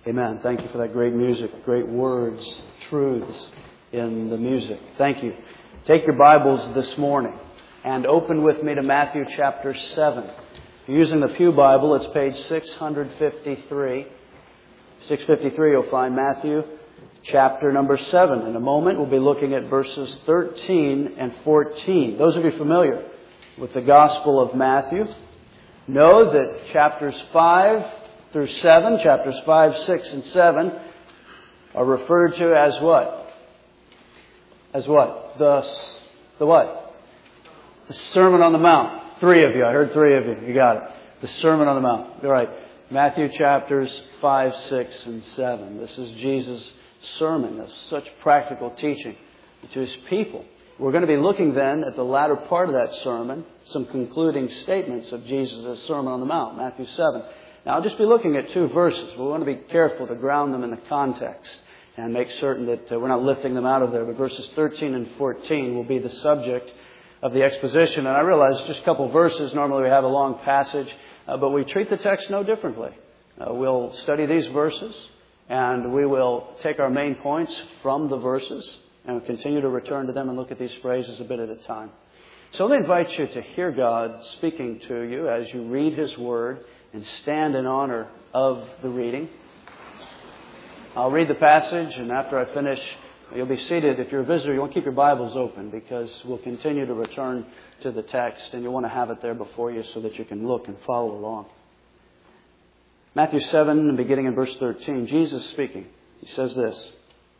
Amen. Thank you for that great music, great words, truths in the music. Thank you. Take your Bibles this morning and open with me to Matthew chapter 7. If you're using the Pew Bible, it's page 653. 653, you'll find Matthew chapter number 7. In a moment, we'll be looking at verses 13 and 14. Those of you familiar with the Gospel of Matthew know that chapters 5 through 7, chapters 5, 6, and 7 are referred to as what? As what? The what? The Sermon on the Mount. 3 of you. I heard 3 of you. You got it. The Sermon on the Mount. All right. Matthew chapters 5, 6, and 7. This is Jesus' sermon of such practical teaching to His people. We're going to be looking then at the latter part of that sermon, some concluding statements of Jesus' Sermon on the Mount, Matthew 7. Now, I'll just be looking at 2 verses. We want to be careful to ground them in the context and make certain that we're not lifting them out of there. But verses 13 and 14 will be the subject of the exposition. And I realize just a couple verses. Normally we have a long passage, but we treat the text no differently. We'll study these verses, and we will take our main points from the verses, and we'll continue to return to them and look at these phrases a bit at a time. So let me invite you to hear God speaking to you as you read His Word and stand in honor of the reading. I'll read the passage, and after I finish, you'll be seated. If you're a visitor, you want to keep your Bibles open because we'll continue to return to the text, and you want to have it there before you so that you can look and follow along. Matthew 7, beginning in verse 13, Jesus speaking. He says this: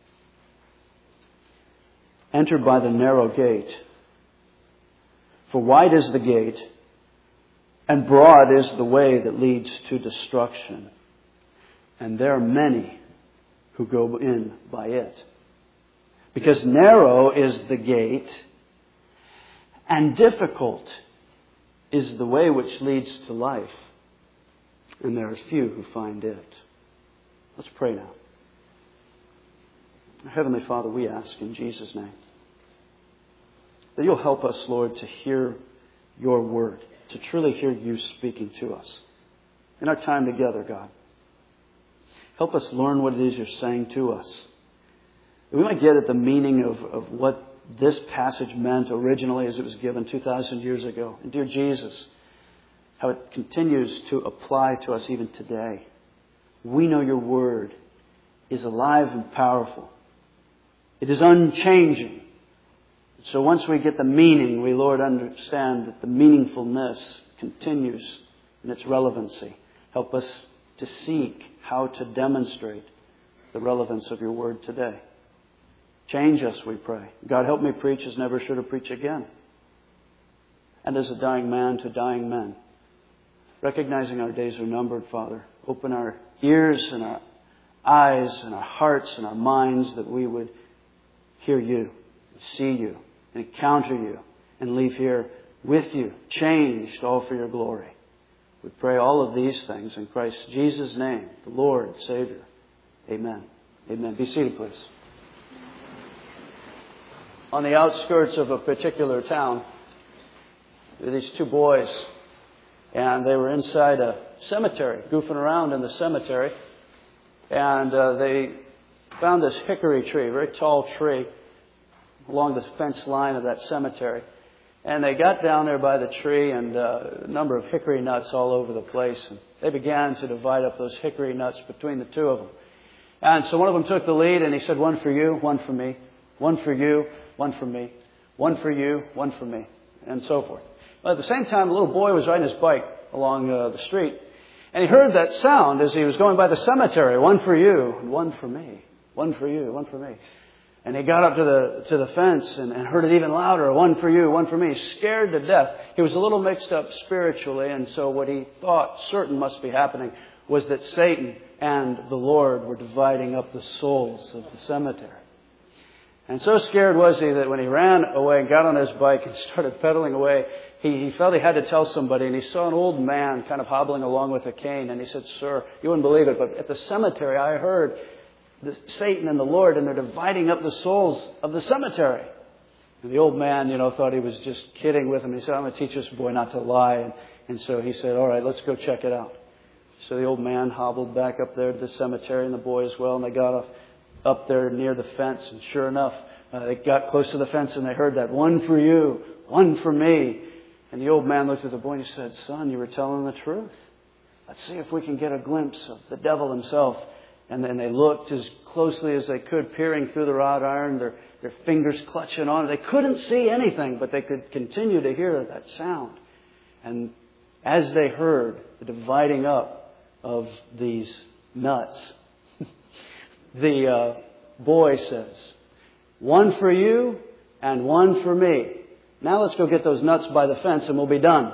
"Enter by the narrow gate, for wide is the gate, and broad is the way that leads to destruction, and there are many who go in by it. Because narrow is the gate, and difficult is the way which leads to life, and there are few who find it." Let's pray now. Heavenly Father, we ask in Jesus' name that You'll help us, Lord, to hear Your Word, to truly hear You speaking to us in our time together, God. Help us learn what it is You're saying to us, that we might get at the meaning of what this passage meant originally as it was given 2,000 years ago. And dear Jesus, how it continues to apply to us even today. We know Your Word is alive and powerful. It is unchanging. So once we get the meaning, we, Lord, understand that the meaningfulness continues in its relevancy. Help us to seek how to demonstrate the relevance of Your Word today. Change us, we pray. God, help me preach as never should have preached again. And as a dying man to dying men. Recognizing our days are numbered, Father. Open our ears and our eyes and our hearts and our minds that we would hear You, see You, encounter You, and leave here with You, changed, all for Your glory. We pray all of these things in Christ Jesus' name, the Lord, Savior. Amen. Amen. Be seated, please. On the outskirts of a particular town, there were these 2 boys, and they were inside a cemetery, goofing around in the cemetery, and they found this hickory tree, a very tall tree, along the fence line of that cemetery. And they got down there by the tree, and a number of hickory nuts all over the place. And they began to divide up those hickory nuts between the 2 of them. And so one of them took the lead, and he said, "One for you, one for me. One for you, one for me. One for you, one for me." And so forth. But at the same time, the little boy was riding his bike along the street. And he heard that sound as he was going by the cemetery. "One for you, and one for me. One for you, one for me." And he got up to the fence and heard it even louder. "One for you, one for me." Scared to death. He was a little mixed up spiritually, and so what he thought certain must be happening was that Satan and the Lord were dividing up the souls of the cemetery. And so scared was he that when he ran away and got on his bike and started pedaling away, he felt he had to tell somebody, and he saw an old man kind of hobbling along with a cane, and he said, "Sir, you wouldn't believe it, but at the cemetery I heard Satan and the Lord, and they're dividing up the souls of the cemetery." And the old man, thought he was just kidding with him. He said, "I'm going to teach this boy not to lie." And so he said, "All right, let's go check it out." So the old man hobbled back up there to the cemetery, and the boy as well, and they got up there near the fence, and sure enough, they got close to the fence and they heard that, "One for you, one for me." And the old man looked at the boy and he said, "Son, you were telling the truth. Let's see if we can get a glimpse of the devil himself." And then they looked as closely as they could, peering through the wrought iron, their fingers clutching on it. They couldn't see anything, but they could continue to hear that sound. And as they heard the dividing up of these nuts, the boy says, "One for you and one for me. Now let's go get those nuts by the fence and we'll be done."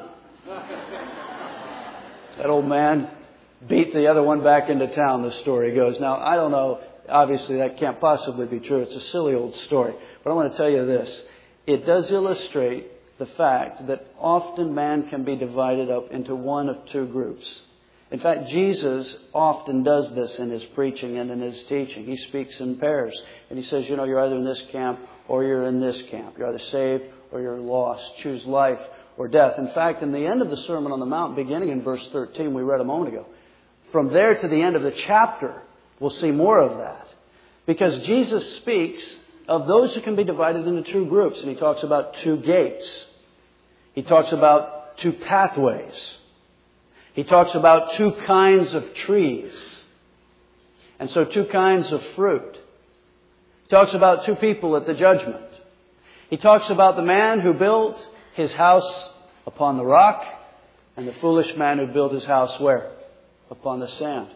That old man beat the other one back into town, the story goes. Now, I don't know. Obviously, that can't possibly be true. It's a silly old story. But I want to tell you this. It does illustrate the fact that often man can be divided up into one of two groups. In fact, Jesus often does this in His preaching and in His teaching. He speaks in pairs. And He says, you're either in this camp or you're in this camp. You're either saved or you're lost. Choose life or death. In fact, in the end of the Sermon on the Mount, beginning in verse 13, we read a moment ago, from there to the end of the chapter, we'll see more of that. Because Jesus speaks of those who can be divided into two groups. And He talks about two gates. He talks about two pathways. He talks about two kinds of trees. And so two kinds of fruit. He talks about two people at the judgment. He talks about the man who built his house upon the rock and the foolish man who built his house where? Upon the sand.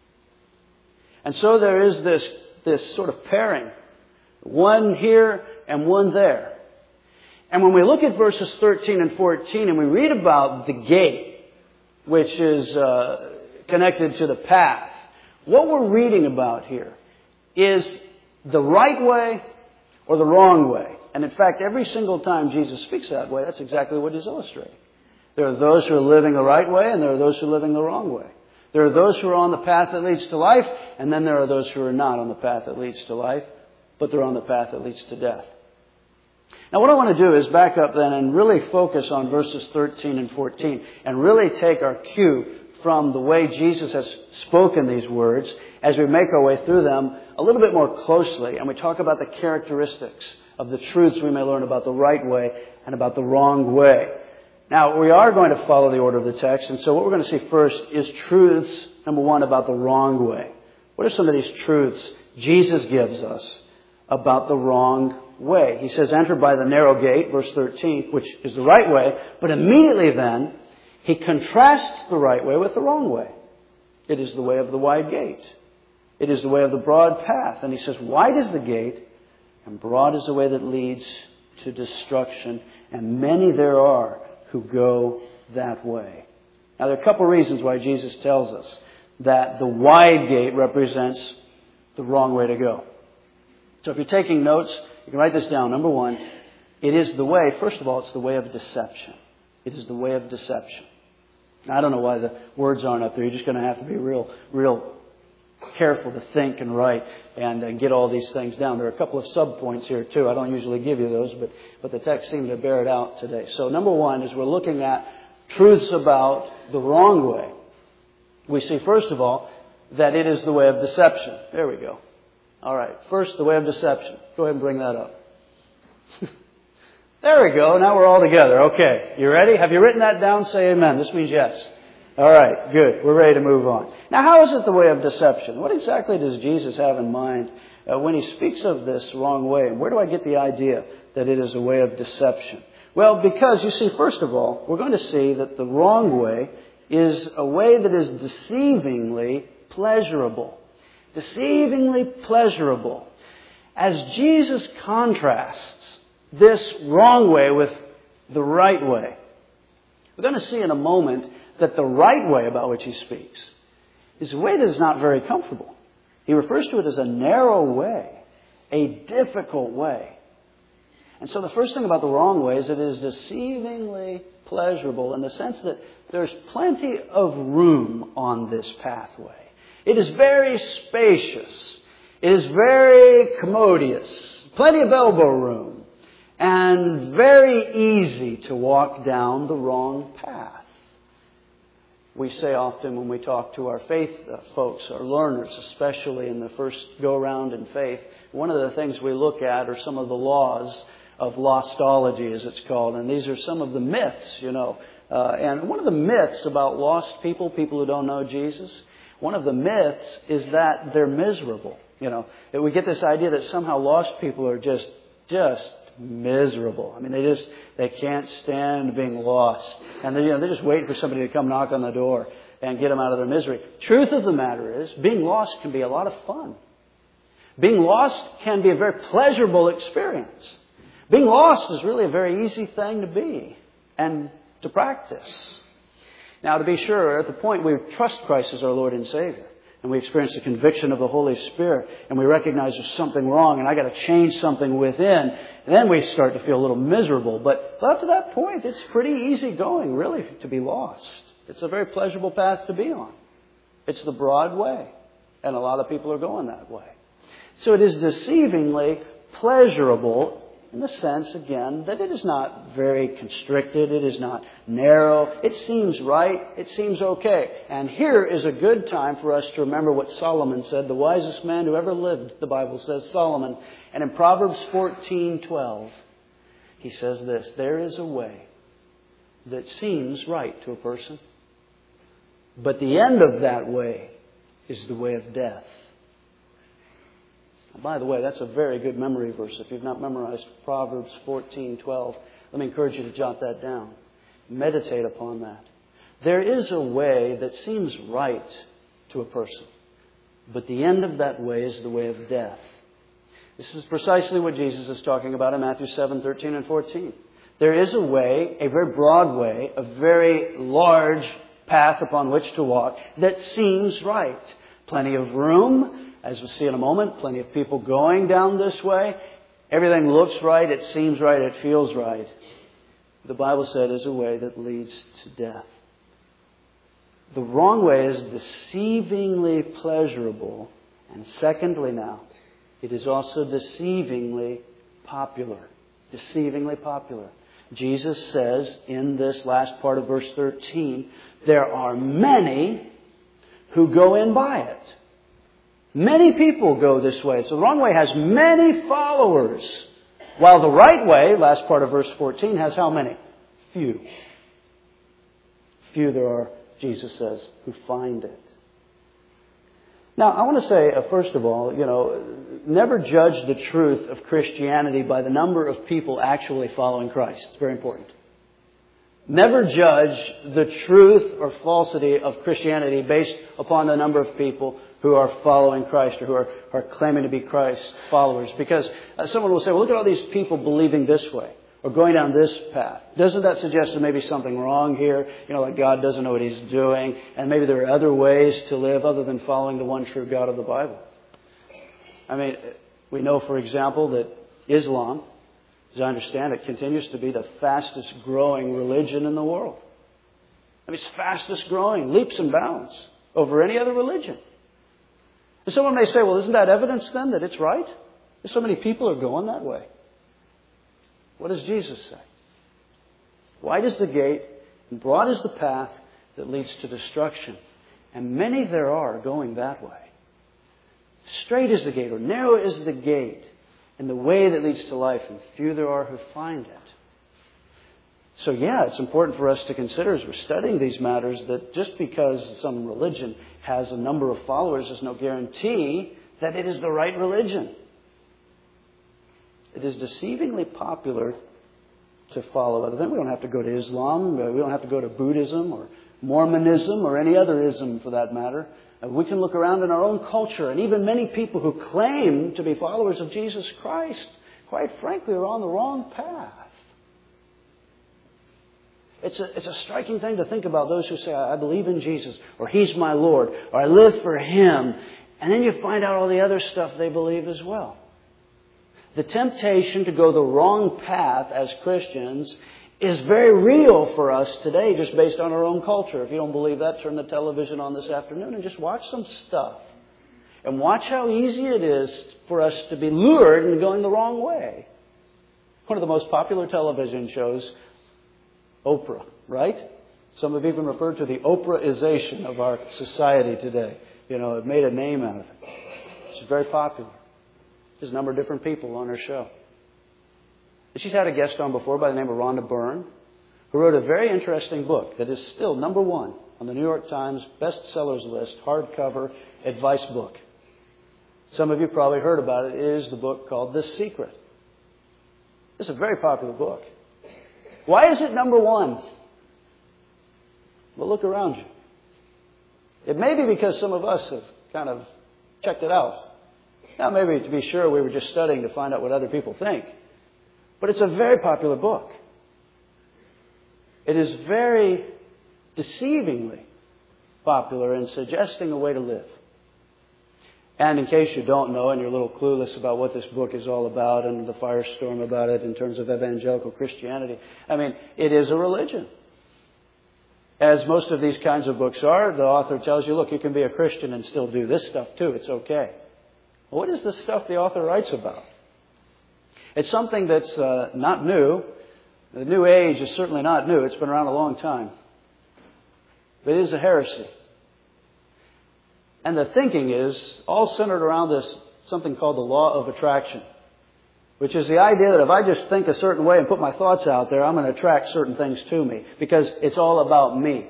And so there is this sort of pairing. One here and one there. And when we look at verses 13 and 14 and we read about the gate, which is connected to the path, what we're reading about here is the right way or the wrong way. And in fact, every single time Jesus speaks that way, that's exactly what He's illustrating. There are those who are living the right way and there are those who are living the wrong way. There are those who are on the path that leads to life, and then there are those who are not on the path that leads to life, but they're on the path that leads to death. Now what I want to do is back up then and really focus on verses 13 and 14 and really take our cue from the way Jesus has spoken these words as we make our way through them a little bit more closely, and we talk about the characteristics of the truths we may learn about the right way and about the wrong way. Now, we are going to follow the order of the text, and so what we're going to see first is truths, number one, about the wrong way. What are some of these truths Jesus gives us about the wrong way? He says, enter by the narrow gate, verse 13, which is the right way, but immediately then, He contrasts the right way with the wrong way. It is the way of the wide gate. It is the way of the broad path. And He says, wide is the gate, and broad is the way that leads to destruction, and many there are who go that way. Now, there are a couple of reasons why Jesus tells us that the wide gate represents the wrong way to go. So if you're taking notes, you can write this down. Number one, it is the way, first of all, it's the way of deception. It is the way of deception. Now, I don't know why the words aren't up there. You're just going to have to be real careful to think and write and get all these things down. There are a couple of subpoints here too. I don't usually give you those, but the text seemed to bear it out today. So number one is we're looking at truths about the wrong way. We see, first of all, that it is the way of deception. There we go. All right. First, the way of deception. Go ahead and bring that up. There we go. Now we're all together. Okay. You ready? Have you written that down? Say amen. This means yes. All right, good. We're ready to move on. Now, how is it the way of deception? What exactly does Jesus have in mind when He speaks of this wrong way? And where do I get the idea that it is a way of deception? Well, because, you see, first of all, we're going to see that the wrong way is a way that is deceivingly pleasurable. Deceivingly pleasurable. As Jesus contrasts this wrong way with the right way, we're going to see in a moment that the right way about which He speaks is a way that is not very comfortable. He refers to it as a narrow way, a difficult way. And so the first thing about the wrong way is that it is deceivingly pleasurable in the sense that there's plenty of room on this pathway. It is very spacious. It is very commodious. Plenty of elbow room. And very easy to walk down the wrong path. We say often when we talk to our faith folks, our learners, especially in the first go-around in faith, one of the things we look at are some of the laws of lostology, as it's called. And these are some of the myths, And one of the myths about lost people who don't know Jesus, one of the myths is that they're miserable. That we get this idea that somehow lost people are just miserable. I mean, they can't stand being lost. And they're just waiting for somebody to come knock on the door and get them out of their misery. Truth of the matter is, being lost can be a lot of fun. Being lost can be a very pleasurable experience. Being lost is really a very easy thing to be and to practice. Now, to be sure, at the point we trust Christ as our Lord and Savior, and we experience the conviction of the Holy Spirit, and we recognize there's something wrong, and I got to change something within, and then we start to feel a little miserable. But up to that point, it's pretty easy going, really, to be lost. It's a very pleasurable path to be on. It's the broad way, and a lot of people are going that way. So it is deceivingly pleasurable in the sense, again, that it is not very constricted. It is not narrow. It seems right. It seems okay. And here is a good time for us to remember what Solomon said, the wisest man who ever lived, the Bible says, Solomon. And in Proverbs 14:12, he says this, there is a way that seems right to a person, but the end of that way is the way of death. By the way, that's a very good memory verse. If you've not memorized Proverbs 14:12, let me encourage you to jot that down. Meditate upon that. There is a way that seems right to a person, but the end of that way is the way of death. This is precisely what Jesus is talking about in Matthew 7:13 and 14. There is a way, a very broad way, a very large path upon which to walk that seems right. Plenty of room. As we'll see in a moment, plenty of people going down this way. Everything looks right, it seems right, it feels right. The Bible said is a way that leads to death. The wrong way is deceivingly pleasurable. And secondly now, it is also deceivingly popular. Deceivingly popular. Jesus says in this last part of verse 13, there are many who go in by it. Many people go this way. So the wrong way has many followers. While the right way, last part of verse 14, has how many? Few. Few there are, Jesus says, who find it. Now, I want to say, first of all, never judge the truth of Christianity by the number of people actually following Christ. It's very important. Never judge the truth or falsity of Christianity based upon the number of people who are following Christ or who are claiming to be Christ followers. Because someone will say, well, look at all these people believing this way or going down this path. Doesn't that suggest there may be something wrong here? Like God doesn't know what He's doing, and maybe there are other ways to live other than following the one true God of the Bible. I mean, we know, for example, that Islam, as I understand it, continues to be the fastest growing religion in the world. I mean, it's fastest growing, leaps and bounds over any other religion. And someone may say, well, isn't that evidence then that it's right? If so many people are going that way. What does Jesus say? Wide is the gate and broad is the path that leads to destruction, and many there are going that way. Straight is the gate, or narrow is the gate, and the way that leads to life, and few there are who find it. So it's important for us to consider as we're studying these matters that just because some religion has a number of followers is no guarantee that it is the right religion. It is deceivingly popular to follow other than. We don't have to go to Islam. We don't have to go to Buddhism or Mormonism or any other ism for that matter. We can look around in our own culture, and even many people who claim to be followers of Jesus Christ, quite frankly, are on the wrong path. It's a striking thing to think about those who say, I believe in Jesus, or He's my Lord, or I live for Him. And then you find out all the other stuff they believe as well. The temptation to go the wrong path as Christians is very real for us today, just based on our own culture. If you don't believe that, turn the television on this afternoon and just watch some stuff. And watch how easy it is for us to be lured into going the wrong way. One of the most popular television shows, Oprah, right? Some have even referred to the Oprahization of our society today. You know, it made a name out of it. She's very popular. There's a number of different people on her show. She's had a guest on before by the name of Rhonda Byrne, who wrote a very interesting book that is still number one on the New York Times bestsellers list, hardcover advice book. Some of you probably heard about it. It is the book called The Secret. It's a very popular book. Why is it number one? Well, look around you. It may be because some of us have kind of checked it out. Now, maybe to be sure we were just studying to find out what other people think. But it's a very popular book. It is very deceivingly popular in suggesting a way to live. And in case you don't know and you're a little clueless about what this book is all about and the firestorm about it in terms of evangelical Christianity, I mean, it is a religion. As most of these kinds of books are, the author tells you, look, you can be a Christian and still do this stuff too. It's okay. Well, what is the stuff the author writes about? It's something that's not new. The New Age is certainly not new. It's been around a long time. But it is a heresy. And the thinking is all centered around this something called the law of attraction, which is the idea that if I just think a certain way and put my thoughts out there, I'm going to attract certain things to me because it's all about me.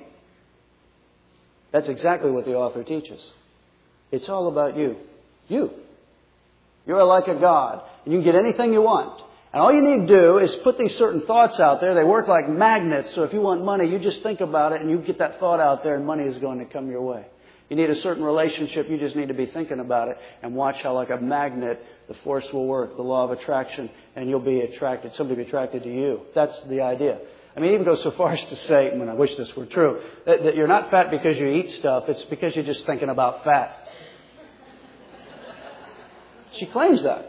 That's exactly what the author teaches. It's all about you. You. You're like a god, and you can get anything you want. And all you need to do is put these certain thoughts out there. They work like magnets, so if you want money, you just think about it and you get that thought out there and money is going to come your way. You need a certain relationship, you just need to be thinking about it and watch how like a magnet the force will work, the law of attraction, and you'll be attracted, somebody will be attracted to you. That's the idea. I mean, even go so far as to say, I wish this were true, that you're not fat because you eat stuff, it's because you're just thinking about fat. She claims that.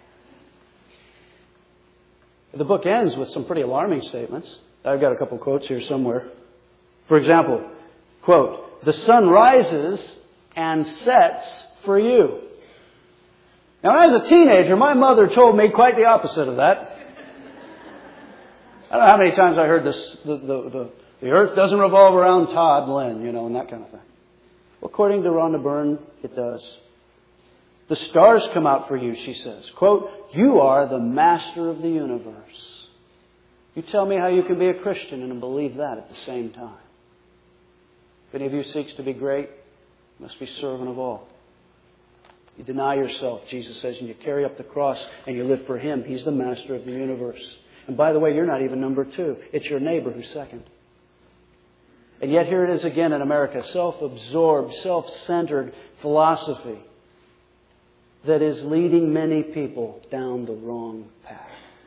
The book ends with some pretty alarming statements. I've got a couple quotes here somewhere. For example, quote, "The sun rises and sets for you." Now, when I was a teenager, my mother told me quite the opposite of that. I don't know how many times I heard this, the earth doesn't revolve around Todd Lynn, and that kind of thing. Well, according to Rhonda Byrne, it does. "The stars come out for you," she says. Quote, "You are the master of the universe." You tell me how you can be a Christian and believe that at the same time. If any of you seeks to be great, you must be servant of all. You deny yourself, Jesus says, and you carry up the cross and you live for Him. He's the master of the universe. And by the way, you're not even number two. It's your neighbor who's second. And yet here it is again in America, self-absorbed, self-centered philosophy that is leading many people down the wrong path.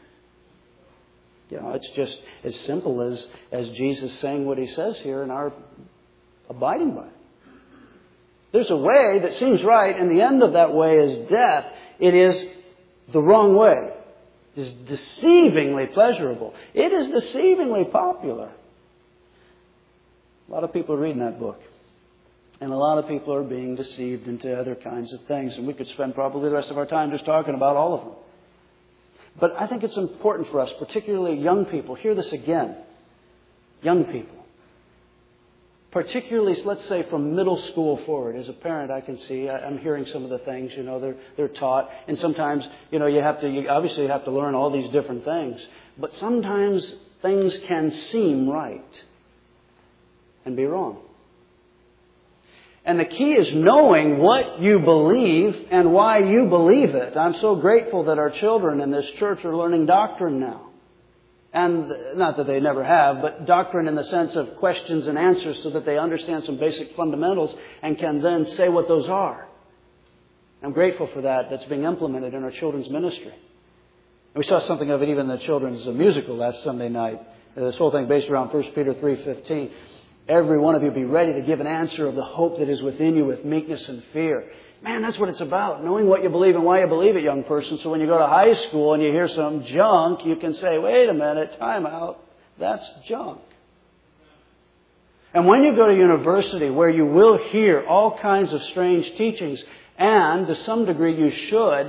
It's just as simple as Jesus saying what He says here and our abiding by it. There's a way that seems right, and the end of that way is death. It is the wrong way. It is deceivingly pleasurable. It is deceivingly popular. A lot of people are reading that book. And a lot of people are being deceived into other kinds of things. And we could spend probably the rest of our time just talking about all of them. But I think it's important for us, particularly young people. Hear this again. Young people. Particularly, let's say, from middle school forward. As a parent, I can see, I'm hearing some of the things, they're taught. And sometimes, you obviously have to learn all these different things. But sometimes things can seem right and be wrong. And the key is knowing what you believe and why you believe it. I'm so grateful that our children in this church are learning doctrine now. And not that they never have, but doctrine in the sense of questions and answers so that they understand some basic fundamentals and can then say what those are. I'm grateful for that. That's being implemented in our children's ministry. And we saw something of it even in the children's musical last Sunday night. This whole thing based around 1 Peter 3:15. Every one of you be ready to give an answer of the hope that is within you with meekness and fear. Man, that's what it's about. Knowing what you believe and why you believe it, young person. So when you go to high school and you hear some junk, you can say, wait a minute, time out. That's junk. And when you go to university where you will hear all kinds of strange teachings, and to some degree you should,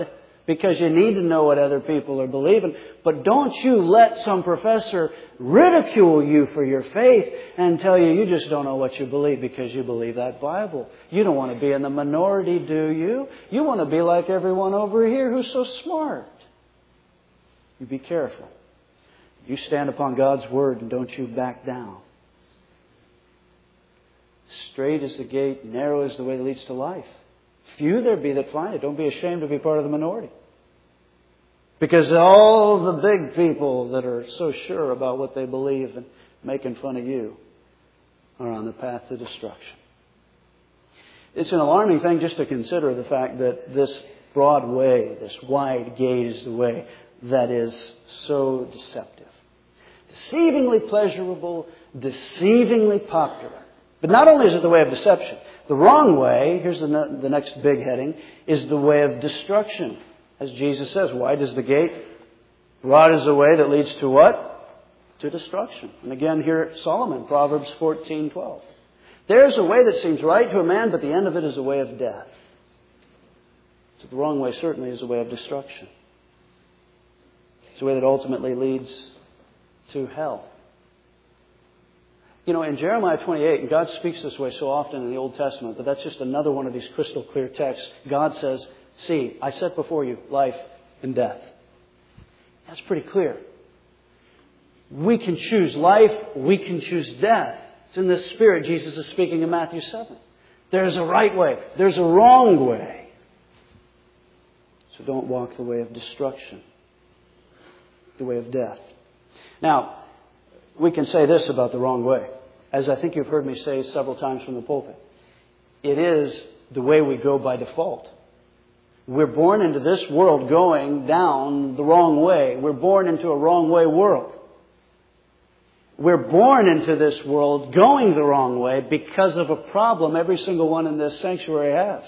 because you need to know what other people are believing. But don't you let some professor ridicule you for your faith and tell you you just don't know what you believe because you believe that Bible. You don't want to be in the minority, do you? You want to be like everyone over here who's so smart. You be careful. You stand upon God's Word and don't you back down. Straight is the gate, narrow is the way that leads to life. Few there be that find it. Don't be ashamed to be part of the minority. Because all the big people that are so sure about what they believe and making fun of you are on the path to destruction. It's an alarming thing just to consider the fact that this broad way, this wide gate is the way that is so deceptive. Deceivingly pleasurable, deceivingly popular. But not only is it the way of deception, the wrong way, here's the next big heading, is the way of destruction. As Jesus says, wide is the gate, broad is the way that leads to what? To destruction. And again here Solomon, Proverbs 14:12. There's a way that seems right to a man, but the end of it is a way of death. So the wrong way certainly is a way of destruction. It's a way that ultimately leads to hell. You know, in Jeremiah 28, and God speaks this way so often in the Old Testament, but that's just another one of these crystal clear texts. God says, see, I set before you life and death. That's pretty clear. We can choose life, we can choose death. It's in this spirit Jesus is speaking in Matthew 7. There's a right way, there's a wrong way. So don't walk the way of destruction, the way of death. Now, we can say this about the wrong way, as I think you've heard me say several times from the pulpit. It is the way we go by default. We're born into this world going down the wrong way. We're born into a wrong way world. We're born into this world going the wrong way because of a problem every single one in this sanctuary has.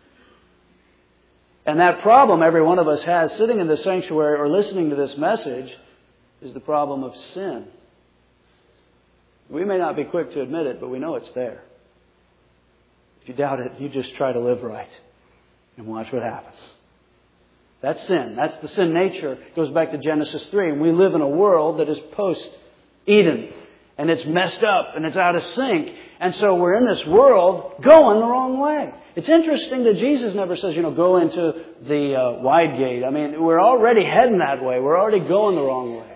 And that problem every one of us has sitting in this sanctuary or listening to this message is the problem of sin. We may not be quick to admit it, but we know it's there. If you doubt it, you just try to live right and watch what happens. That's sin. That's the sin nature. It goes back to Genesis 3. And we live in a world that is post-Eden. And it's messed up and it's out of sync. And so we're in this world going the wrong way. It's interesting that Jesus never says, go into the wide gate. I mean, we're already heading that way. We're already going the wrong way.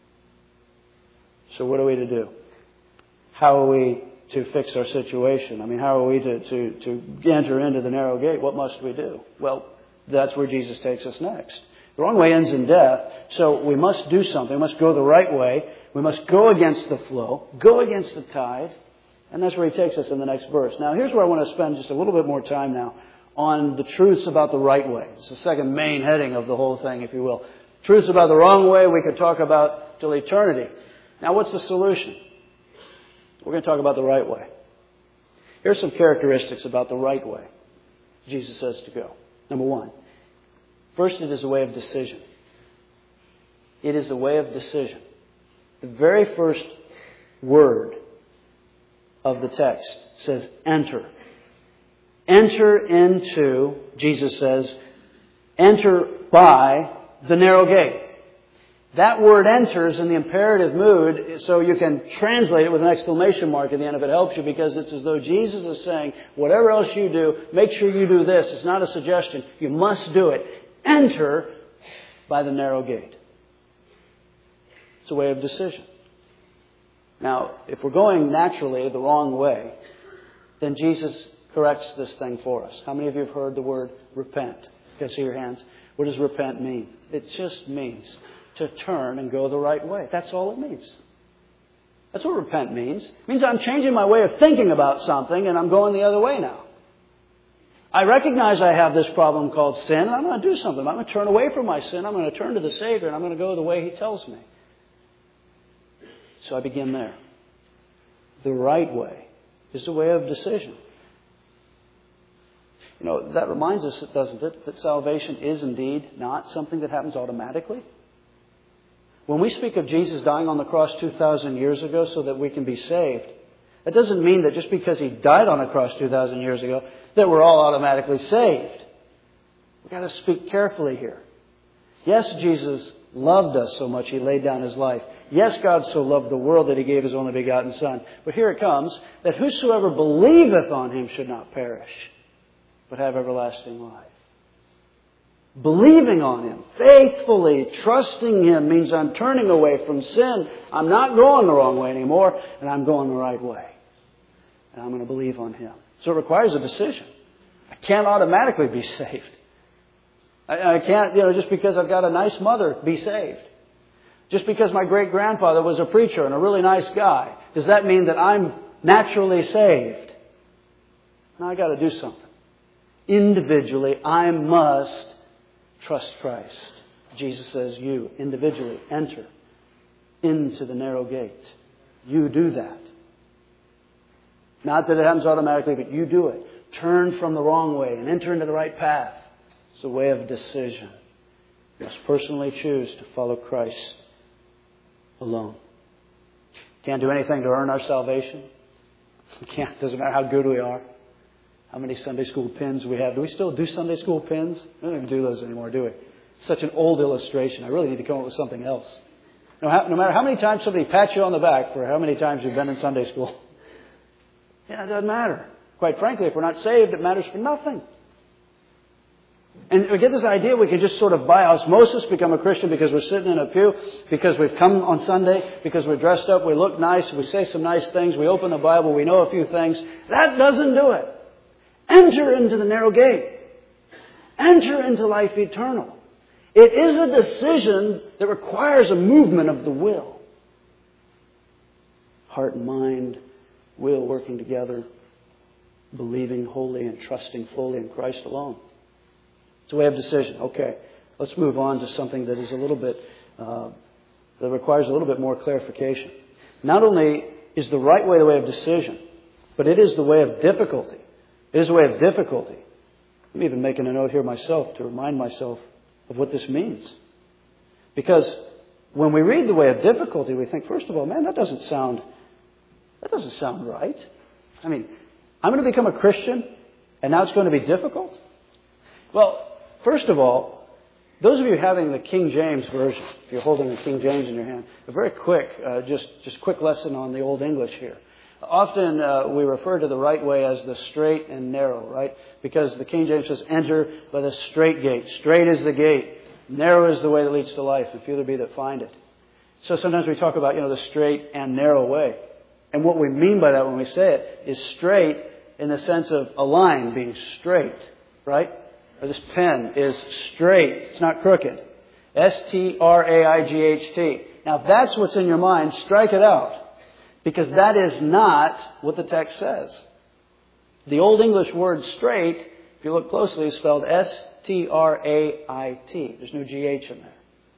So what are we to do? How are we to fix our situation? I mean, how are we to enter into the narrow gate? What must we do? Well, that's where Jesus takes us next. The wrong way ends in death, so we must do something. We must go the right way. We must go against the flow, go against the tide, and that's where he takes us in the next verse. Now, here's where I want to spend just a little bit more time now on the truths about the right way. It's the second main heading of the whole thing, if you will. Truths about the wrong way we could talk about till eternity. Now, what's the solution? We're going to talk about the right way. Here's some characteristics about the right way Jesus says to go. Number one, first, it is a way of decision. It is a way of decision. The very first word of the text says enter. Enter into, Jesus says, enter by the narrow gate. That word enters in the imperative mood, so you can translate it with an exclamation mark at the end if it helps you, because it's as though Jesus is saying, whatever else you do, make sure you do this. It's not a suggestion. You must do it. Enter by the narrow gate. It's a way of decision. Now, if we're going naturally the wrong way, then Jesus corrects this thing for us. How many of you have heard the word repent? You can see your hands. What does repent mean? It just means to turn and go the right way. That's all it means. That's what repent means. It means I'm changing my way of thinking about something and I'm going the other way now. I recognize I have this problem called sin and I'm going to do something. I'm going to turn away from my sin. I'm going to turn to the Savior and I'm going to go the way He tells me. So I begin there. The right way is the way of decision. That reminds us, doesn't it, that salvation is indeed not something that happens automatically. When we speak of Jesus dying on the cross 2,000 years ago so that we can be saved, that doesn't mean that just because He died on the cross 2,000 years ago that we're all automatically saved. We've got to speak carefully here. Yes, Jesus loved us so much He laid down His life. Yes, God so loved the world that He gave His only begotten Son. But here it comes, that whosoever believeth on Him should not perish, but have everlasting life. Believing on Him, faithfully trusting Him means I'm turning away from sin. I'm not going the wrong way anymore, and I'm going the right way. And I'm going to believe on Him. So it requires a decision. I can't automatically be saved. I can't, just because I've got a nice mother, be saved. Just because my great-grandfather was a preacher and a really nice guy, does that mean that I'm naturally saved? No, I got to do something. Individually, I must trust Christ. Jesus says, you individually enter into the narrow gate. You do that. Not that it happens automatically, but you do it. Turn from the wrong way and enter into the right path. It's a way of decision. You must personally choose to follow Christ alone. Can't do anything to earn our salvation. We can't. Doesn't matter how good we are. How many Sunday school pins we have. Do we still do Sunday school pins? We don't even do those anymore, do we? It's such an old illustration. I really need to come up with something else. No matter how many times somebody pats you on the back for how many times you've been in Sunday school. Yeah, it doesn't matter. Quite frankly, if we're not saved, it matters for nothing. And we get this idea we can just sort of by osmosis become a Christian because we're sitting in a pew, because we've come on Sunday, because we're dressed up, we look nice, we say some nice things, we open the Bible, we know a few things. That doesn't do it. Enter into the narrow gate. Enter into life eternal. It is a decision that requires a movement of the will. Heart and mind, will working together, believing wholly and trusting fully in Christ alone. It's a way of decision. Okay, let's move on to something that is a little bit, that requires a little bit more clarification. Not only is the right way the way of decision, but it is the way of difficulty. It is a way of difficulty. I'm even making a note here myself to remind myself of what this means. Because when we read the way of difficulty, we think, first of all, man, that doesn't sound right. I mean, I'm going to become a Christian, and now it's going to be difficult? Well, first of all, those of you having the King James Version, if you're holding the King James in your hand, a very quick, just quick lesson on the Old English here. Often we refer to the right way as the straight and narrow, right? Because the King James says, enter by the straight gate. Straight is the gate. Narrow is the way that leads to life, and few there be that find it. So sometimes we talk about, the straight and narrow way. And what we mean by that when we say it is straight in the sense of a line being straight, right? Or this pen is straight. It's not crooked. S-T-R-A-I-G-H-T. Now, if that's what's in your mind, strike it out. Because that is not what the text says. The Old English word straight, if you look closely, is spelled S-T-R-A-I-T. There's no G-H in there.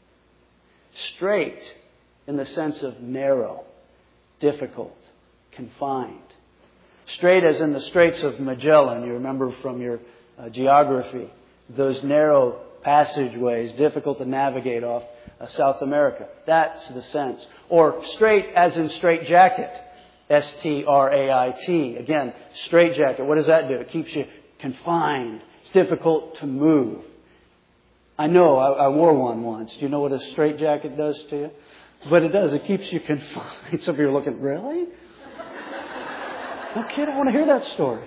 Straight in the sense of narrow, difficult, confined. Straight as in the Straits of Magellan. You remember from your geography. Those narrow passageways, difficult to navigate off South America. That's the sense. Or straight as in straitjacket. S-T-R-A-I-T. Again, straitjacket. What does that do? It keeps you confined. It's difficult to move. I know, I wore one once. Do you know what a straitjacket does to you? But it does. It keeps you confined. Some of you are looking, really? No kid, I want to hear that story.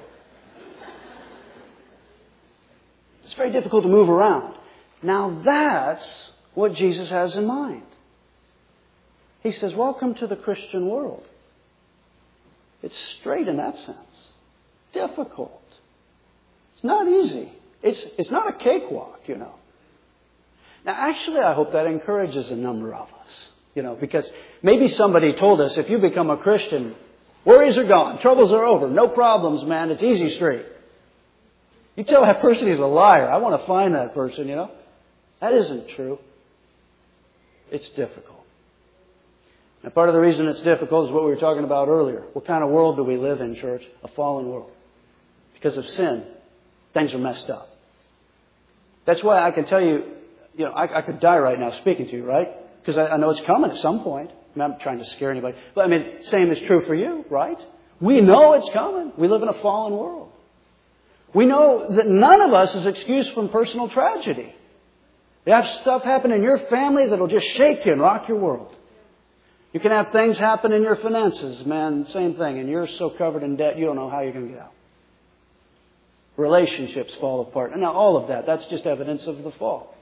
It's very difficult to move around. Now that's what Jesus has in mind. He says, welcome to the Christian world. It's straight in that sense. Difficult. It's not easy. It's not a cakewalk, Now actually I hope that encourages a number of us. Because maybe somebody told us, if you become a Christian, worries are gone, troubles are over, no problems, man, it's easy street. You tell that person he's a liar. I want to find that person, That isn't true. It's difficult. Now, part of the reason it's difficult is what we were talking about earlier. What kind of world do we live in, church? A fallen world. Because of sin, things are messed up. That's why I can tell you, I could die right now speaking to you, right? Because I know it's coming at some point. I'm not trying to scare anybody. But same is true for you, right? We know it's coming. We live in a fallen world. We know that none of us is excused from personal tragedy. You have stuff happen in your family that'll just shake you and rock your world. You can have things happen in your finances, man, same thing, and you're so covered in debt you don't know how you're going to get out. Relationships fall apart. And now all of that's just evidence of the fall.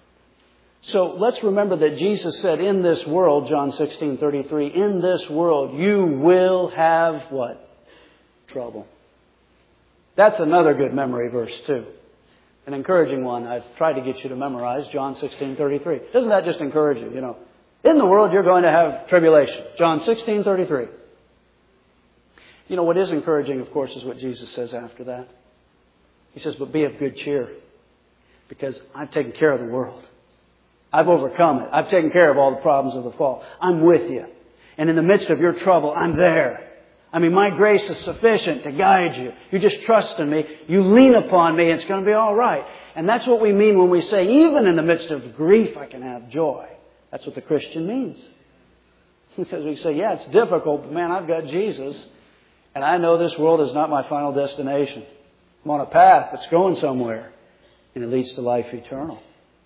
So let's remember that Jesus said, in this world, John 16:33, in this world you will have what? Trouble. That's another good memory verse too. An encouraging one I've tried to get you to memorize, John 16:33. Doesn't that just encourage you, you know? In the world you're going to have tribulation. John 16:33. You know what is encouraging, of course, is what Jesus says after that. He says, but be of good cheer, because I've taken care of the world. I've overcome it. I've taken care of all the problems of the fall. I'm with you. And in the midst of your trouble, I'm there. I mean, my grace is sufficient to guide you. You just trust in me. You lean upon me. It's going to be all right. And that's what we mean when we say, even in the midst of grief, I can have joy. That's what the Christian means. Because we say, yeah, it's difficult, but man, I've got Jesus. And I know this world is not my final destination. I'm on a path that's going somewhere. And it leads to life eternal.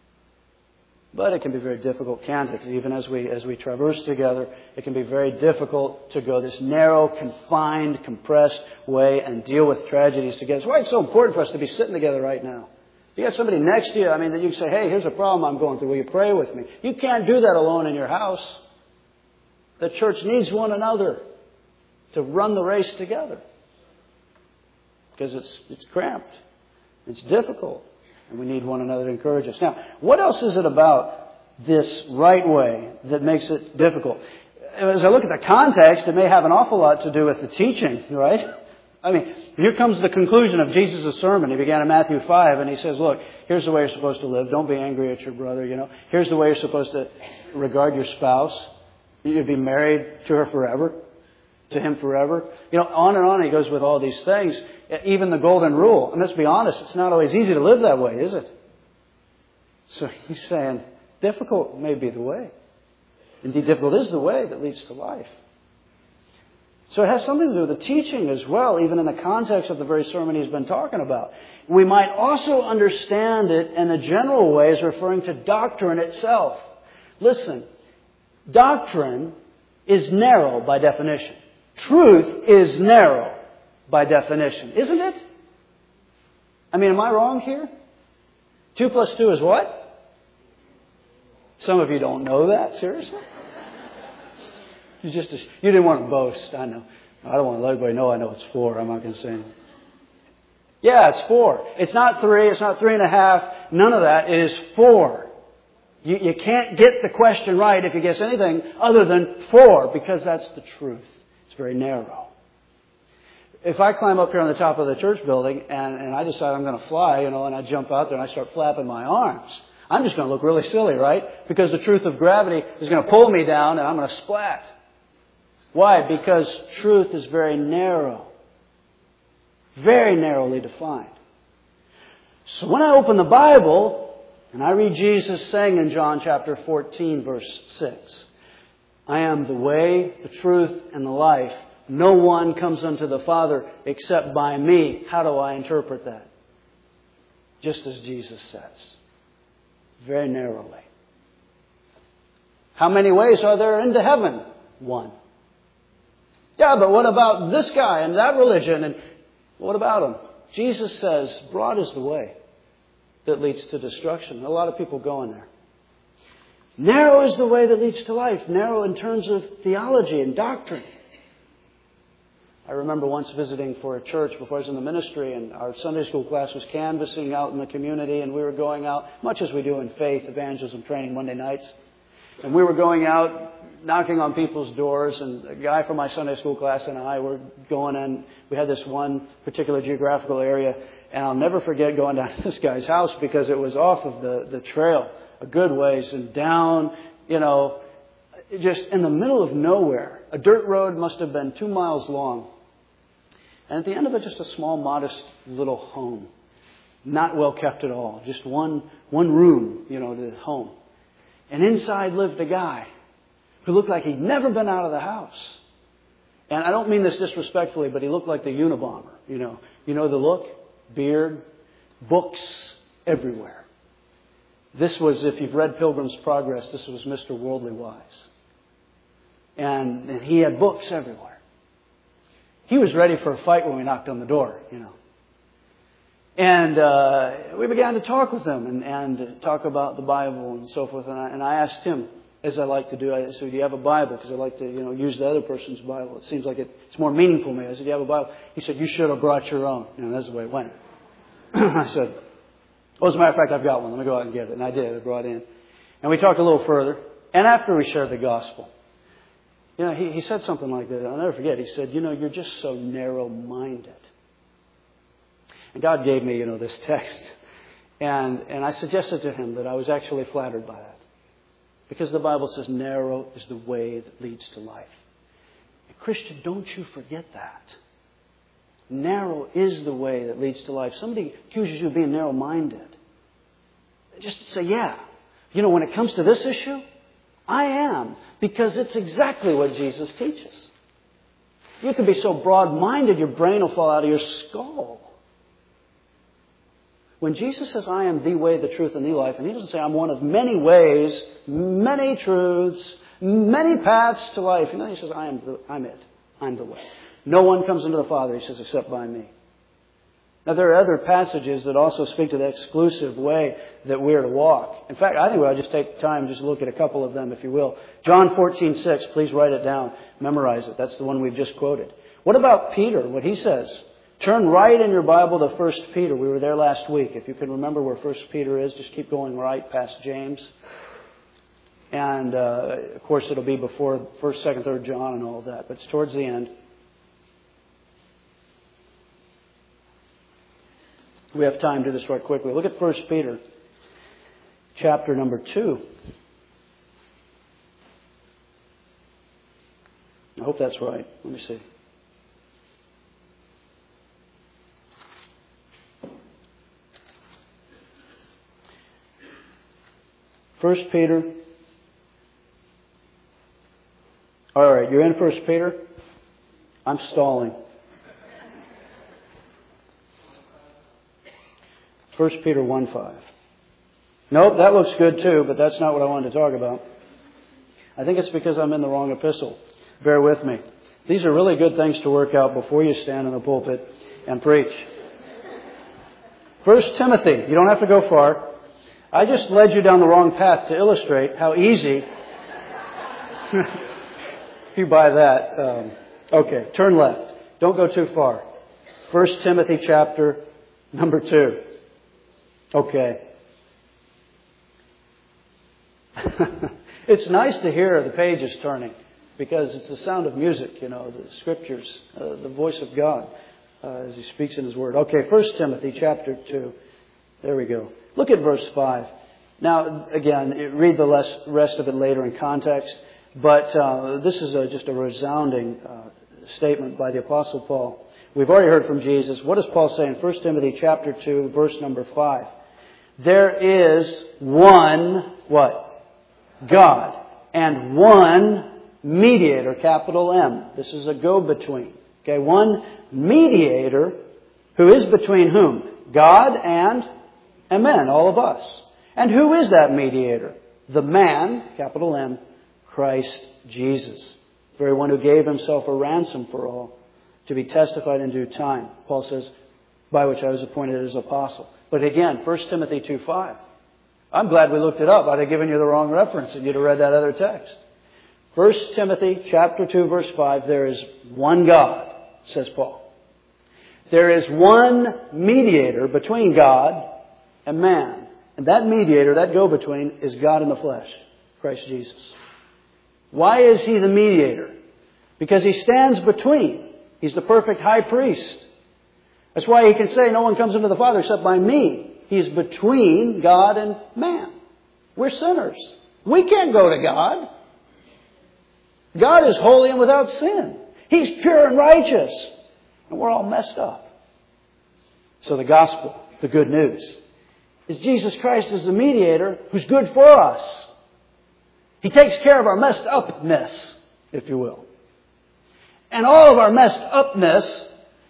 But it can be very difficult, can't it? Even as we traverse together, it can be very difficult to go this narrow, confined, compressed way and deal with tragedies together. That's why it's so important for us to be sitting together right now. You got somebody next to you, I mean, that you can say, hey, here's a problem I'm going through. Will you pray with me? You can't do that alone in your house. The church needs one another to run the race together. Because it's cramped. It's difficult. And we need one another to encourage us. Now, what else is it about this right way that makes it difficult? As I look at the context, it may have an awful lot to do with the teaching, right? I mean, here comes the conclusion of Jesus' sermon. He began in Matthew 5, and he says, look, here's the way you're supposed to live. Don't be angry at your brother, you know. Here's the way you're supposed to regard your spouse. You'd be married to her forever, to him forever. You know, on and on he goes with all these things. Even the golden rule. And let's be honest, it's not always easy to live that way, is it? So he's saying, difficult may be the way. Indeed, difficult is the way that leads to life. So it has something to do with the teaching as well, even in the context of the very sermon he's been talking about. We might also understand it in a general way as referring to doctrine itself. Listen, doctrine is narrow by definition. Truth is narrow by definition, isn't it? I mean, am I wrong here? 2 + 2 is what? Some of you don't know that, seriously? You didn't want to boast, I know. I don't want to let everybody know I know it's 4. I'm not going to say anything. Yeah, it's 4. It's not 3. It's not 3.5. None of that. It is 4. You can't get the question right if you guess anything other than 4, because that's the truth. It's very narrow. If I climb up here on the top of the church building and I decide I'm going to fly, you know, and I jump out there and I start flapping my arms, I'm just going to look really silly, right? Because the truth of gravity is going to pull me down and I'm going to splat. Why? Because truth is very narrow. Very narrowly defined. So when I open the Bible and I read Jesus saying in John chapter 14, verse 6, I am the way, the truth, and the life. No one comes unto the Father except by me. How do I interpret that? Just as Jesus says. Very narrowly. How many ways are there into heaven? 1. Yeah, but what about this guy and that religion? And what about him? Jesus says, broad is the way that leads to destruction. A lot of people go in there. Narrow is the way that leads to life. Narrow in terms of theology and doctrine. I remember once visiting for a church before I was in the ministry, and our Sunday school class was canvassing out in the community, and we were going out, much as we do in faith, evangelism training Monday nights. And we were going out, knocking on people's doors, and a guy from my Sunday school class and I were going in. We had this one particular geographical area, and I'll never forget going down to this guy's house because it was off of the trail a good ways and down, you know, just in the middle of nowhere. A dirt road must have been 2 miles long. And at the end of it, just a small, modest little home. Not well kept at all. Just one room, you know, the home. And inside lived a guy who looked like he'd never been out of the house. And I don't mean this disrespectfully, but he looked like the Unabomber, you know. You know the look? beard, books everywhere. This was, if you've read Pilgrim's Progress, this was Mr. Worldly Wise. And he had books everywhere. He was ready for a fight when we knocked on the door, And we began to talk with him and talk about the Bible and so forth. And I asked him, as I like to do, I said, do you have a Bible? Because I like to, use the other person's Bible. It seems like it's more meaningful to me. I said, do you have a Bible? He said, you should have brought your own. That's the way it went. I said, well, as a matter of fact, I've got one. Let me go out and get it. And I did. I brought it in. And we talked a little further. And after we shared the gospel, he said something like that. I'll never forget. He said, you're just so narrow-minded. And God gave me, this text. And I suggested to him that I was actually flattered by that. Because the Bible says narrow is the way that leads to life. And Christian, don't you forget that. Narrow is the way that leads to life. Somebody accuses you of being narrow-minded. Just say, yeah. When it comes to this issue, I am. Because it's exactly what Jesus teaches. You can be so broad-minded, your brain will fall out of your skull. When Jesus says, I am the way, the truth, and the life, and He doesn't say, I'm one of many ways, many truths, many paths to life. He says, I'm it. I'm the way. No one comes into the Father, He says, except by me. Now, there are other passages that also speak to the exclusive way that we're to walk. In fact, I think I'll just take time just to look at a couple of them, if you will. John 14:6, please write it down. Memorize it. That's the one we've just quoted. What about Peter, what he says? Turn right in your Bible to 1 Peter. We were there last week. If you can remember where 1 Peter is, just keep going right past James. And, of course, it'll be before 1st, 2nd, 3rd John and all of that. But it's towards the end. We have time to do this right quickly. Look at 1 Peter, chapter number 2. I hope that's right. Let me see. First Peter. All right, you're in 1 Peter? I'm stalling. 1 Peter 1:5. Nope, that looks good too, but that's not what I wanted to talk about. I think it's because I'm in the wrong epistle. Bear with me. These are really good things to work out before you stand in the pulpit and preach. 1 Timothy. You don't have to go far. I just led you down the wrong path to illustrate how easy. If you buy that. Okay, turn left. Don't go too far. 1 Timothy chapter number 2. Okay. It's nice to hear the pages turning because it's the sound of music, the Scriptures, the voice of God as He speaks in His Word. Okay, 1 Timothy chapter 2. There we go. Look at verse 5. Now, again, read the rest of it later in context, but this is just a resounding statement by the Apostle Paul. We've already heard from Jesus. What does Paul say in 1 Timothy chapter 2, verse number 5? There is one, what? God. And one mediator, capital M. This is a go-between. Okay, one mediator who is between whom? God and men, all of us. And who is that mediator? The man, capital M, Christ Jesus. The very one who gave Himself a ransom for all, to be testified in due time. Paul says, by which I was appointed as apostle. But again, 1 Timothy 2:5. I'm glad we looked it up. I'd have given you the wrong reference and you'd have read that other text. 1 Timothy chapter 2, verse 5. There is one God, says Paul. There is one mediator between God and man. And that mediator, that go-between, is God in the flesh, Christ Jesus. Why is He the mediator? Because He stands between. He's the perfect high priest. That's why He can say, no one comes into the Father except by me. He is between God and man. We're sinners. We can't go to God. God is holy and without sin. He's pure and righteous. And we're all messed up. So the gospel, the good news, is Jesus Christ is the mediator who's good for us. He takes care of our messed upness, if you will. And all of our messed upness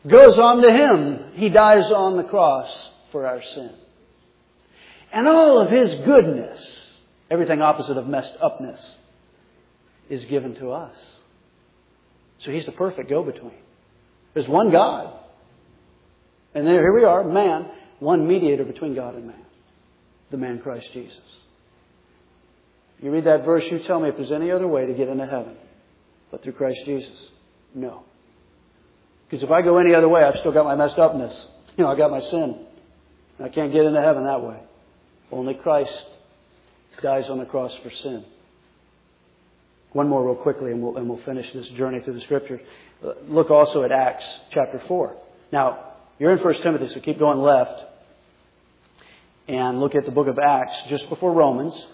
goes on to Him. He dies on the cross for our sin. And all of His goodness, everything opposite of messed upness, is given to us. So He's the perfect go-between. There's one God. And here we are, man, one mediator between God and man. The man Christ Jesus. You read that verse, you tell me if there's any other way to get into heaven but through Christ Jesus. No. Because if I go any other way, I've still got my messed upness. I got my sin. I can't get into heaven that way. Only Christ dies on the cross for sin. One more real quickly and we'll finish this journey through the Scripture. Look also at Acts chapter 4. Now, you're in 1 Timothy, so keep going left. And look at the book of Acts just before Romans.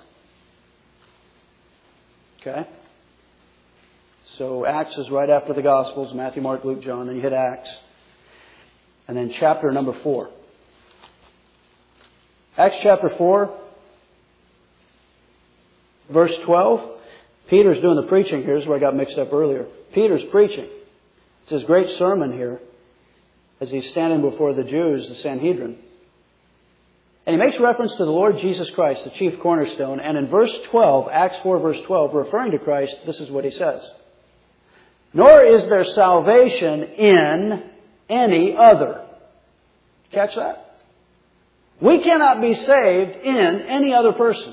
Okay? So Acts is right after the Gospels, Matthew, Mark, Luke, John. Then you hit Acts. And then chapter number 4. Acts chapter 4, verse 12. Peter's doing the preaching here. This is where I got mixed up earlier. Peter's preaching. It's his great sermon here as he's standing before the Jews, the Sanhedrin. And he makes reference to the Lord Jesus Christ, the chief cornerstone. And in verse 12, Acts 4 verse 12, referring to Christ, this is what he says. Nor is there salvation in any other. Catch that? We cannot be saved in any other person.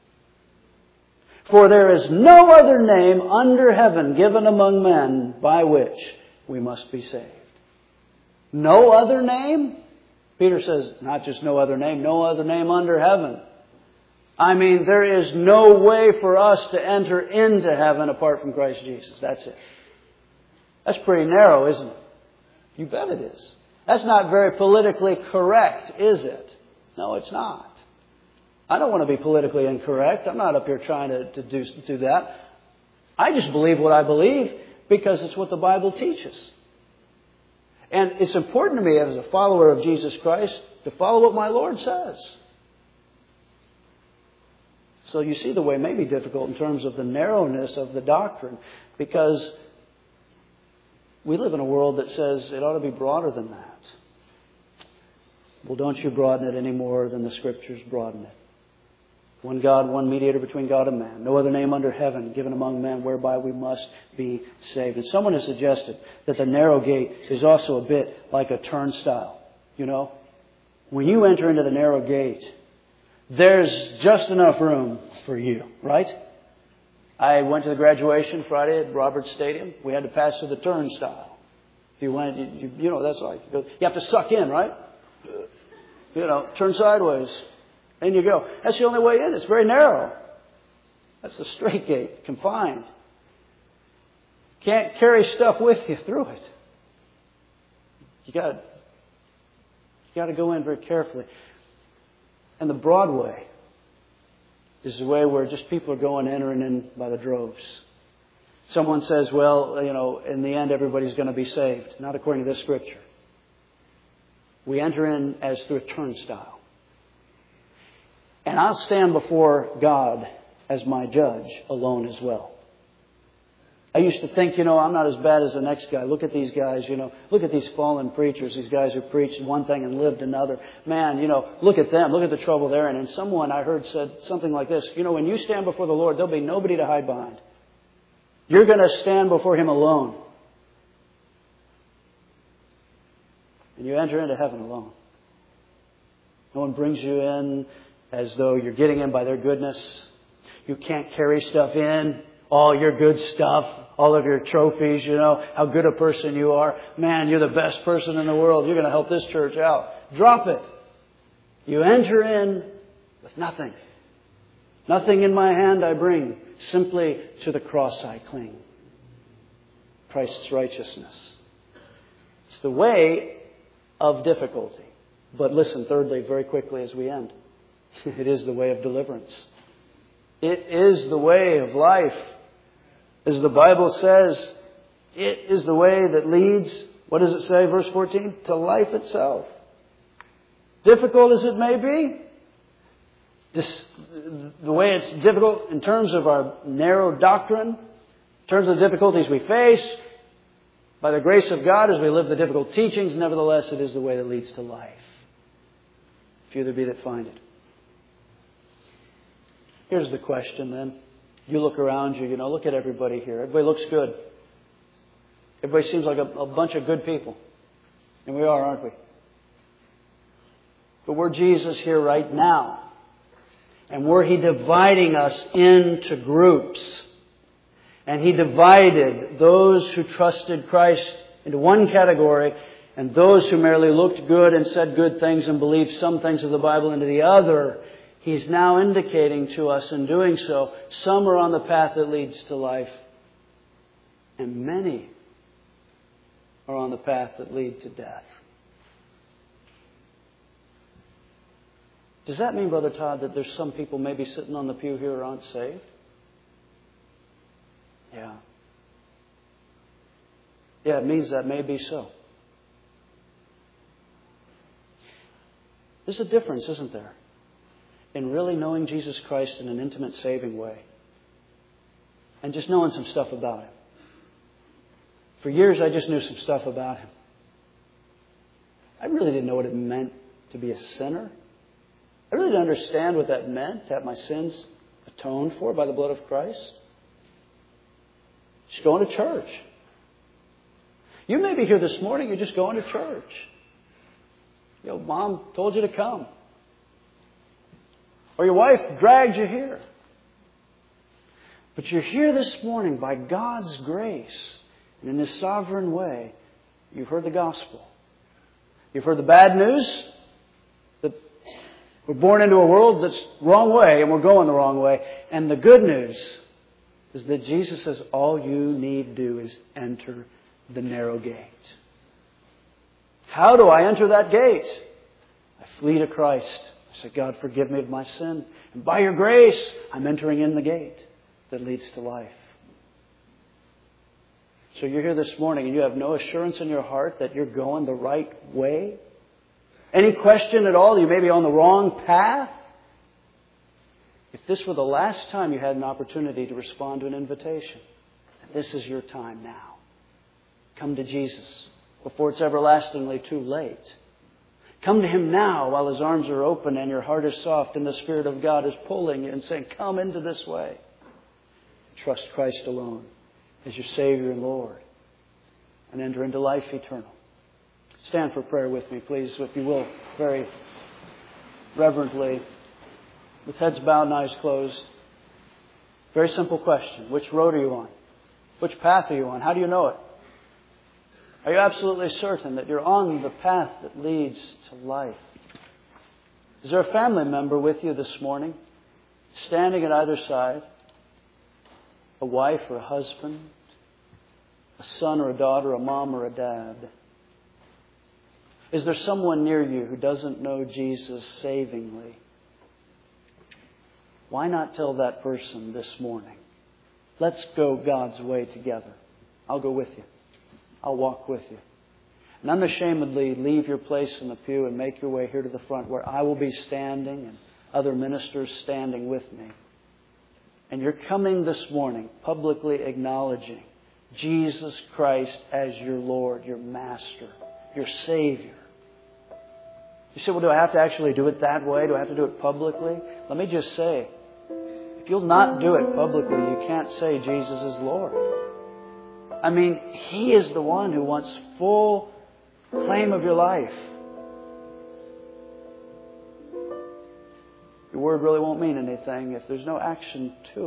For there is no other name under heaven given among men by which we must be saved. No other name? Peter says, not just no other name under heaven. I mean, there is no way for us to enter into heaven apart from Christ Jesus. That's it. That's pretty narrow, isn't it? You bet it is. That's not very politically correct, is it? No, it's not. I don't want to be politically incorrect. I'm not up here trying to do that. I just believe what I believe because it's what the Bible teaches. And it's important to me as a follower of Jesus Christ to follow what my Lord says. So you see the way may be difficult in terms of the narrowness of the doctrine because we live in a world that says it ought to be broader than that. Well, don't you broaden it any more than the Scriptures broaden it. One God, one mediator between God and man. No other name under heaven given among men whereby we must be saved. And someone has suggested that the narrow gate is also a bit like a turnstile. You know, when you enter into the narrow gate, there's just enough room for you, right? I went to the graduation Friday at Roberts Stadium. We had to pass through the turnstile. If you went, you know, that's like, you have to suck in, right? Turn sideways. In you go. That's the only way in. It's very narrow. That's the straight gate, confined. Can't carry stuff with you through it. You got to go in very carefully. And the broad way is the way where just people are entering in by the droves. Someone says, well, in the end everybody's going to be saved. Not according to this Scripture. We enter in as through a turnstile. And I'll stand before God as my judge alone as well. I used to think, I'm not as bad as the next guy. Look at these guys, look at these fallen preachers, these guys who preached one thing and lived another. Man, look at them, look at the trouble they're in. And someone I heard said something like this, when you stand before the Lord, there'll be nobody to hide behind. You're going to stand before Him alone. And you enter into heaven alone. No one brings you in as though you're getting in by their goodness. You can't carry stuff in, all your good stuff, all of your trophies, how good a person you are. Man, you're the best person in the world. You're going to help this church out. Drop it. You enter in with nothing. Nothing in my hand I bring. Simply to the cross I cling. Christ's righteousness. It's the way of difficulty. But listen, thirdly, very quickly as we end. It is the way of deliverance. It is the way of life. As the Bible says, it is the way that leads, what does it say, verse 14? To life itself. Difficult as it may be, the way it's difficult in terms of our narrow doctrine, in terms of the difficulties we face, By the grace of God, as we live the difficult teachings, nevertheless, it is the way that leads to life. Few there be that find it. Here's the question then. You look around you, look at everybody here. Everybody looks good. Everybody seems like a bunch of good people. And we are, aren't we? But were Jesus here right now? And were He dividing us into groups? And He divided those who trusted Christ into one category and those who merely looked good and said good things and believed some things of the Bible into the other. He's now indicating to us in doing so, some are on the path that leads to life, and many are on the path that lead to death. Does that mean, Brother Todd, that there's some people maybe sitting on the pew here who aren't saved? Yeah. Yeah, it means that may be so. There's a difference, isn't there, in really knowing Jesus Christ in an intimate, saving way and just knowing some stuff about Him. For years, I just knew some stuff about Him. I really didn't know what it meant to be a sinner. I really didn't understand what that meant, to have my sins atoned for by the blood of Christ. Just going to church. You may be here this morning, you're just going to church. Mom told you to come. Or your wife dragged you here. But you're here this morning by God's grace and in His sovereign way. You've heard the gospel. You've heard the bad news that we're born into a world that's the wrong way and we're going the wrong way. And the good news is that Jesus says all you need do is enter the narrow gate. How do I enter that gate? I flee to Christ. I say, God, forgive me of my sin. And by your grace, I'm entering in the gate that leads to life. So you're here this morning and you have no assurance in your heart that you're going the right way? Any question at all? You may be on the wrong path? If this were the last time you had an opportunity to respond to an invitation, then this is your time now. Come to Jesus before it's everlastingly too late. Come to Him now while His arms are open and your heart is soft and the Spirit of God is pulling you and saying, come into this way. Trust Christ alone as your Savior and Lord and enter into life eternal. Stand for prayer with me, please, if you will, very reverently, with heads bowed and eyes closed. Very simple question. Which road are you on? Which path are you on? How do you know it? Are you absolutely certain that you're on the path that leads to life? Is there a family member with you this morning, standing at either side? A wife or a husband? A son or a daughter? A mom or a dad? Is there someone near you who doesn't know Jesus savingly? Why not tell that person this morning? Let's go God's way together. I'll go with you. I'll walk with you. And unashamedly leave your place in the pew and make your way here to the front where I will be standing and other ministers standing with me. And you're coming this morning publicly acknowledging Jesus Christ as your Lord, your Master, your Savior. You say, well, do I have to actually do it that way? Do I have to do it publicly? Let me just say, if you'll not do it publicly, you can't say Jesus is Lord. I mean, He is the one who wants full claim of your life. Your word really won't mean anything if there's no action to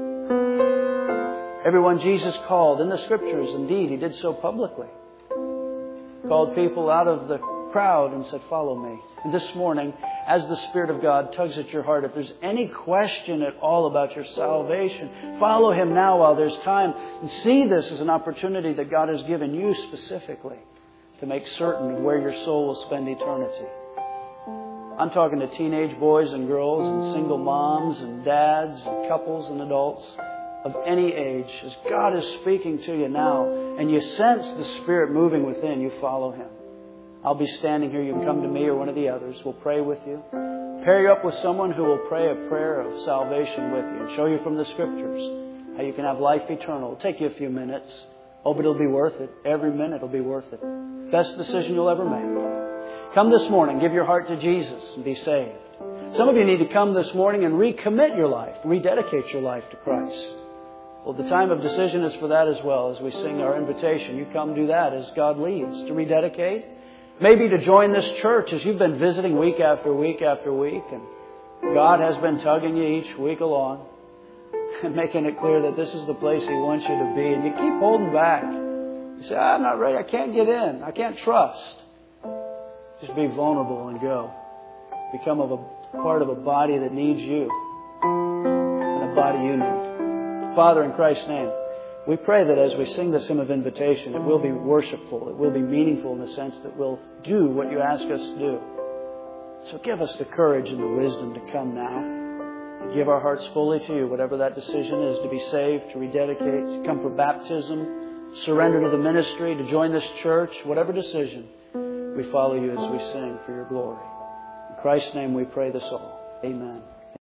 it. Everyone Jesus called in the Scriptures, indeed, He did so publicly. Called people out of the crowd and said, follow me. And this morning, as the Spirit of God tugs at your heart, if there's any question at all about your salvation, follow Him now while there's time. And see this as an opportunity that God has given you specifically to make certain of where your soul will spend eternity. I'm talking to teenage boys and girls and single moms and dads and couples and adults of any age. As God is speaking to you now and you sense the Spirit moving within, you follow Him. I'll be standing here. You can come to me or one of the others. We'll pray with you. Pair you up with someone who will pray a prayer of salvation with you and show you from the Scriptures how you can have life eternal. It'll take you a few minutes. Oh, but it'll be worth it. Every minute will be worth it. Best decision you'll ever make. Come this morning, give your heart to Jesus and be saved. Some of you need to come this morning and recommit your life, rededicate your life to Christ. Well, the time of decision is for that as well. As we sing our invitation, you come do that as God leads. To rededicate, maybe to join this church as you've been visiting week after week after week, and God has been tugging you each week along and making it clear that this is the place He wants you to be, and you keep holding back. You say, I'm not ready, I can't get in, I can't trust. Just be vulnerable and go. Become part of a body that needs you and a body you need. Father, in Christ's name, we pray that as we sing this hymn of invitation, it will be worshipful, it will be meaningful in the sense that we'll do what you ask us to do. So give us the courage and the wisdom to come now. Give our hearts fully to you, whatever that decision is, to be saved, to rededicate, to come for baptism, surrender to the ministry, to join this church, whatever decision, we follow you as we sing for your glory. In Christ's name we pray this all. Amen.